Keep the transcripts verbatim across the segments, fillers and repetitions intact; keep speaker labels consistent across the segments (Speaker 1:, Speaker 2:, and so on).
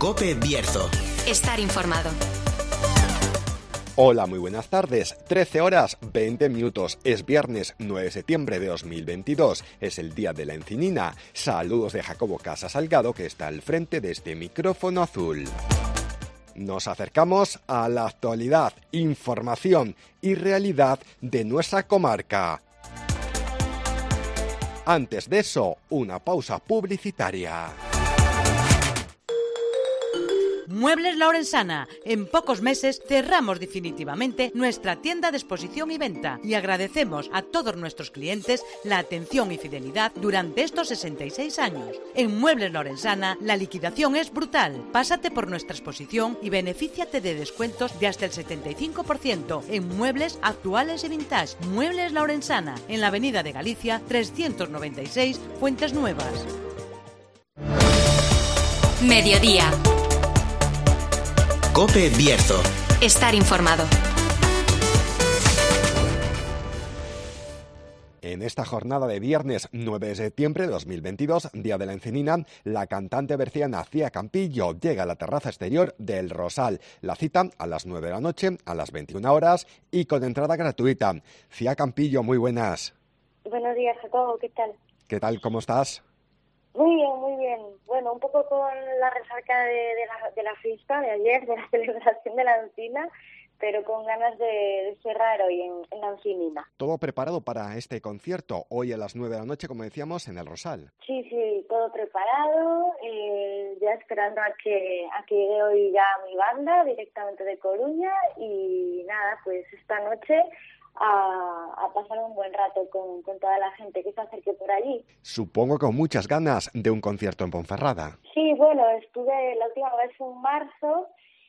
Speaker 1: COPE Bierzo.
Speaker 2: Estar informado.
Speaker 3: Hola, muy buenas tardes. trece horas veinte minutos. Es viernes nueve de septiembre de dos mil veintidós. Es el día de la encinina. Saludos de Jacobo Casa Salgado, que está al frente de este micrófono azul. Nos acercamos a la actualidad, información y realidad de nuestra comarca. Antes de eso, una pausa publicitaria.
Speaker 4: Muebles La Orensana. En pocos meses cerramos definitivamente nuestra tienda de exposición y venta y agradecemos a todos nuestros clientes la atención y fidelidad durante estos sesenta y seis años. En Muebles La Orensana la liquidación es brutal. Pásate por nuestra exposición y benefíciate de descuentos de hasta el setenta y cinco por ciento en muebles actuales y vintage. Muebles La Orensana, en la Avenida de Galicia trescientos noventa y seis, Fuentes Nuevas.
Speaker 2: Mediodía.
Speaker 1: COPE Bierzo.
Speaker 2: Estar informado.
Speaker 3: En esta jornada de viernes nueve de septiembre de dos mil veintidós, Día de la Encinina, la cantante berciana Cía Campillo llega a la terraza exterior del Rosal. La cita a las nueve de la noche, a las veintiuna horas y con entrada gratuita. Cía Campillo, muy buenas.
Speaker 5: Buenos días, Jacobo, ¿qué tal?
Speaker 3: ¿Qué tal? ¿Cómo estás?
Speaker 5: Muy bien, muy bien. Bueno, un poco con la resaca de, de, la, de la fiesta de ayer, de la celebración de la encina, pero con ganas de, de cerrar hoy en, en la encinina.
Speaker 3: ¿Todo preparado para este concierto hoy a las nueve de la noche, como decíamos, en el Rosal?
Speaker 5: Sí, sí, todo preparado, eh, ya esperando a que, a que llegue hoy ya mi banda directamente de Coruña y nada, pues esta noche A, a pasar un buen rato con, con toda la gente que se acerque por allí.
Speaker 3: Supongo con muchas ganas de un concierto en Ponferrada.
Speaker 5: Sí, bueno, estuve la última vez en marzo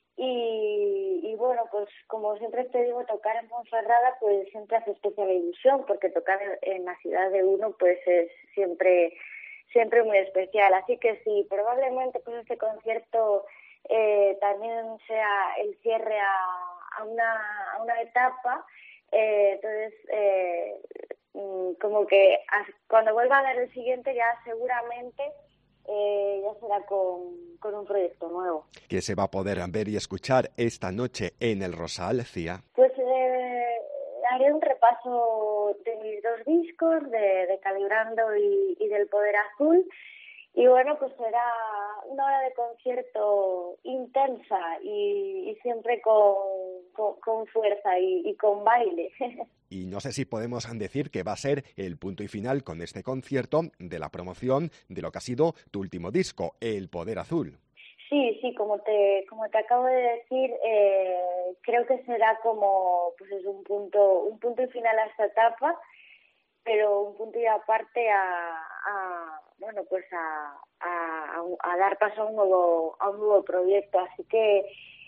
Speaker 5: y, y bueno, pues como siempre te digo, tocar en Ponferrada pues siempre hace especial ilusión, porque tocar en la ciudad de uno pues es siempre siempre muy especial. Así que sí, probablemente pues este concierto eh, también sea el cierre a, a, una, a una etapa. Eh, entonces, eh, como que cuando vuelva a dar el siguiente ya seguramente eh, ya será con, con un proyecto nuevo.
Speaker 3: ¿Qué se va a poder ver y escuchar esta noche en el Rosal, Cía?
Speaker 5: Pues eh, haré un repaso de mis dos discos, de, de Calibrando y, y del Poder Azul. Y bueno, pues será una hora de concierto intensa y, y siempre con, con, con fuerza y, y con baile.
Speaker 3: Y no sé si podemos decir que va a ser el punto y final con este concierto de la promoción de lo que ha sido tu último disco, El Poder Azul.
Speaker 5: Sí, sí, como te como te acabo de decir, eh, creo que será como pues es un punto un punto y final a esta etapa, pero un punto y aparte a, a bueno pues a, a, a dar paso a un nuevo a un nuevo proyecto. Así que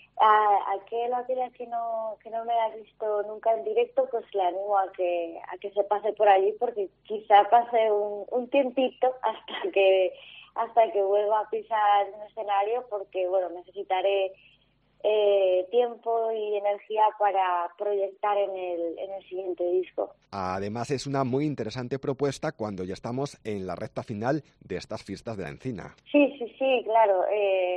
Speaker 5: a aquel o aquella que no que no me haya visto nunca en directo, pues le animo a que a que se pase por allí, porque quizá pase un, un tiempito hasta que hasta que vuelva a pisar un escenario, porque bueno, necesitaré Eh, tiempo y energía para proyectar en el, en el siguiente disco.
Speaker 3: Además es una muy interesante propuesta cuando ya estamos en la recta final de estas fiestas de la encina.
Speaker 5: Sí, sí, sí, claro. Eh,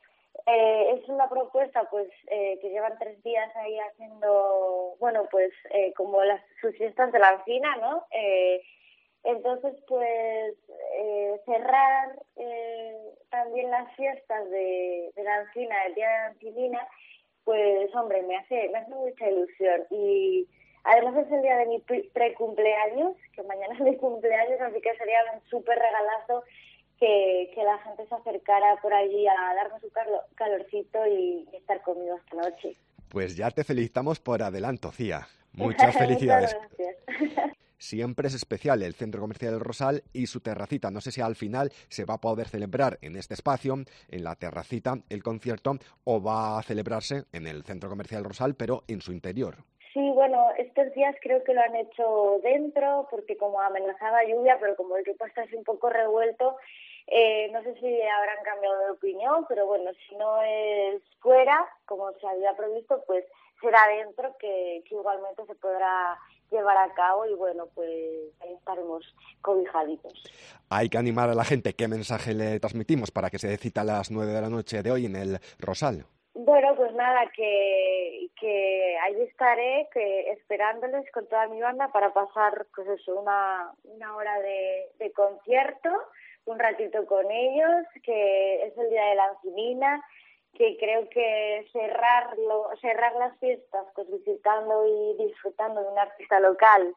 Speaker 5: eh, es una propuesta pues eh, que llevan tres días ahí haciendo, bueno, pues eh, como las sus fiestas de la encina, ¿no? Eh, Entonces, pues, eh, cerrar eh, también las fiestas de, de la encina, el día de la encinina, pues, hombre, me hace, me hace mucha ilusión. Y además es el día de mi pre-cumpleaños, que mañana es mi cumpleaños, así que sería un súper regalazo que, que la gente se acercara por allí a darme su calorcito y, y estar conmigo esta noche.
Speaker 3: Pues ya te felicitamos por adelanto, Cía. Muchas felicidades.
Speaker 5: Muchas gracias.
Speaker 3: Siempre es especial el Centro Comercial del Rosal y su terracita. No sé si al final se va a poder celebrar en este espacio, en la terracita, el concierto, o va a celebrarse en el Centro Comercial del Rosal, pero en su interior.
Speaker 5: Sí, bueno, estos días creo que lo han hecho dentro, porque como amenazaba lluvia, pero como el tiempo está así un poco revuelto, eh, no sé si habrán cambiado de opinión, pero bueno, si no es fuera, como se había previsto, pues será dentro, que, que igualmente se podrá llevar a cabo y bueno, pues ahí estaremos cobijaditos.
Speaker 3: Hay que animar a la gente. ¿Qué mensaje le transmitimos para que se dé cita a las nueve de la noche de hoy en el Rosal?
Speaker 5: Bueno, pues nada, que, que ahí estaré que esperándoles con toda mi banda para pasar pues eso, una, una hora de, de concierto, un ratito con ellos, que es el Día de la Angelina, que creo que cerrarlo, cerrar las fiestas pues visitando y disfrutando de un artista local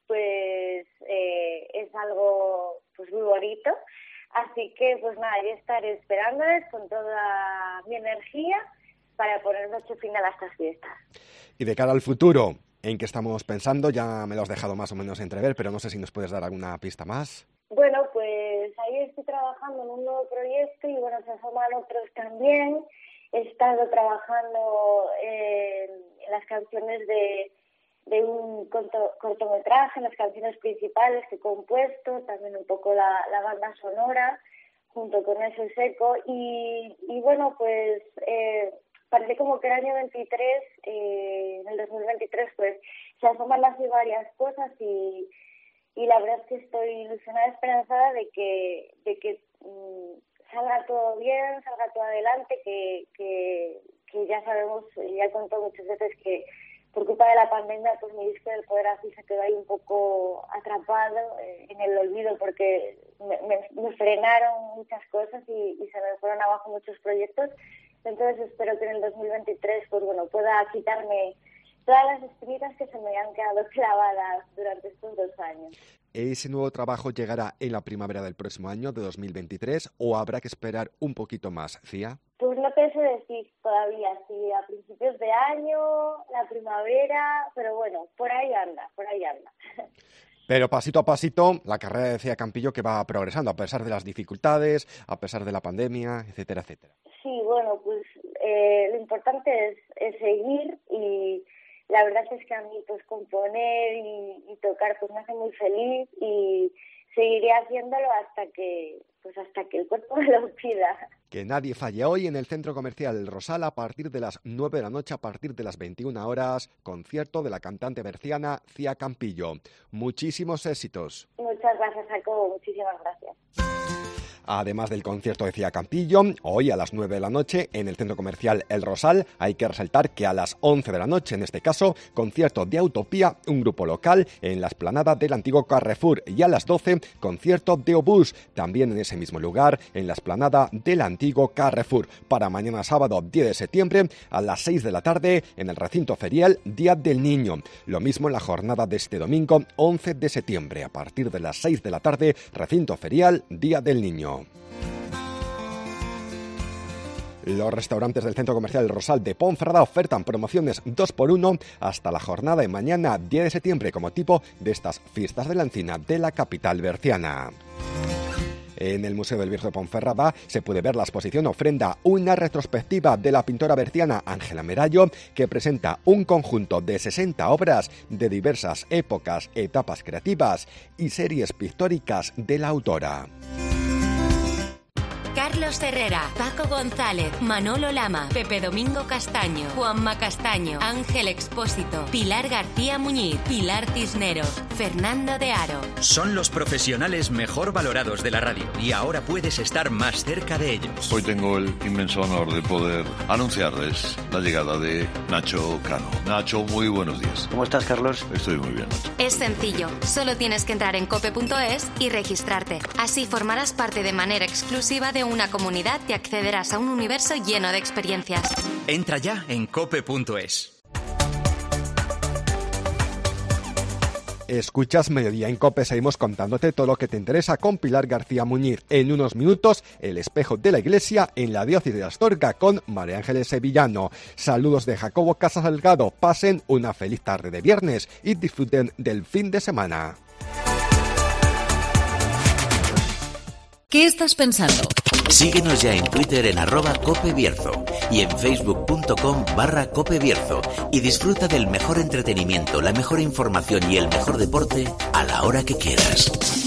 Speaker 5: pues eh, es algo pues muy bonito. Así que pues nada, yo estaré esperándoles con toda mi energía para poner noche final a estas fiestas.
Speaker 3: Y de cara al futuro, ¿en qué estamos pensando? Ya me lo has dejado más o menos entrever, pero no sé si nos puedes dar alguna pista más.
Speaker 5: Bueno, pues ahí estoy trabajando en un nuevo proyecto y bueno, se asoman otros también. He estado trabajando eh, en las canciones de, de un corto, cortometraje, en las canciones principales que he compuesto, también un poco la, la banda sonora, junto con ese seco. Y, y bueno, pues eh, parece como que el año veintitrés, eh, en el dos mil veintitrés, pues se asoman así varias cosas y, y la verdad es que estoy ilusionada, esperanzada de que, de que mmm, salga todo bien, salga todo adelante, que, que, que ya sabemos, ya he contado muchas veces que por culpa de la pandemia pues mi disco del Poder Así se quedó ahí un poco atrapado eh, en el olvido porque me, me, me frenaron muchas cosas y, y se me fueron abajo muchos proyectos. Entonces espero que en el dos mil veintitrés pues bueno pueda quitarme todas las espinitas que se me han quedado clavadas durante estos dos años.
Speaker 3: ¿Ese nuevo trabajo llegará en la primavera del próximo año, de dos mil veintitrés, o habrá que esperar un poquito más, Cía?
Speaker 5: Pues no te sé decir todavía, si a principios de año, la primavera, pero bueno, por ahí anda, por ahí anda.
Speaker 3: Pero pasito a pasito, la carrera de Cía Campillo que va progresando, a pesar de las dificultades, a pesar de la pandemia, etcétera, etcétera.
Speaker 5: Sí, bueno, pues eh, lo importante es, es seguir y la verdad es que a mí pues componer y, y tocar pues me hace muy feliz y seguiré haciéndolo hasta que pues hasta que el cuerpo me lo pida.
Speaker 3: Que nadie falle hoy en el Centro Comercial El Rosal a partir de las nueve de la noche, a partir de las veintiuna horas, concierto de la cantante berciana Cía Campillo. Muchísimos éxitos.
Speaker 5: Muchas gracias, Jacobo, muchísimas gracias.
Speaker 3: Además del concierto de Cía Campillo, hoy a las nueve de la noche en el Centro Comercial El Rosal, hay que resaltar que a las once de la noche, en este caso, concierto de Utopía, un grupo local, en la explanada del antiguo Carrefour, y a las doce, concierto de Obús, también en ese mismo lugar, en la explanada del antiguo Carrefour. Para mañana sábado diez de septiembre, a las seis de la tarde, en el recinto ferial Día del Niño. Lo mismo en la jornada de este domingo, once de septiembre, a partir de las seis de la tarde, recinto ferial Día del Niño. Los restaurantes del Centro Comercial El Rosal de Ponferrada ofertan promociones dos por uno hasta la jornada de mañana diez de septiembre como tipo de estas fiestas de la encina de la capital berciana. En el Museo del Bierzo de Ponferrada se puede ver la exposición Ofrenda, una retrospectiva de la pintora berciana Ángela Merallo, que presenta un conjunto de sesenta obras de diversas épocas, etapas creativas y series pictóricas de la autora.
Speaker 2: Carlos Herrera, Paco González, Manolo Lama, Pepe Domingo Castaño, Juanma Castaño, Ángel Expósito, Pilar García Muñiz, Pilar Cisneros, Fernando de Aro.
Speaker 1: Son los profesionales mejor valorados de la radio y ahora puedes estar más cerca de ellos.
Speaker 6: Hoy tengo el inmenso honor de poder anunciarles la llegada de Nacho Cano. Nacho, muy buenos días.
Speaker 7: ¿Cómo estás, Carlos?
Speaker 6: Estoy muy bien, Nacho.
Speaker 2: Es sencillo, solo tienes que entrar en cope punto es y registrarte. Así formarás parte de manera exclusiva de una comunidad y accederás a un universo lleno de experiencias.
Speaker 1: Entra ya en cope punto es.
Speaker 3: Escuchas Mediodía en COPE, seguimos contándote todo lo que te interesa con Pilar García Muñiz. En unos minutos, El espejo de la iglesia en la diócesis de Astorga con María Ángeles Sevillano. Saludos de Jacobo Casas Salgado. Pasen una feliz tarde de viernes y disfruten del fin de semana.
Speaker 4: ¿Qué estás pensando?
Speaker 8: Síguenos ya en Twitter en arroba copebierzo y en facebook.com barra copebierzo y disfruta del mejor entretenimiento, la mejor información y el mejor deporte a la hora que quieras.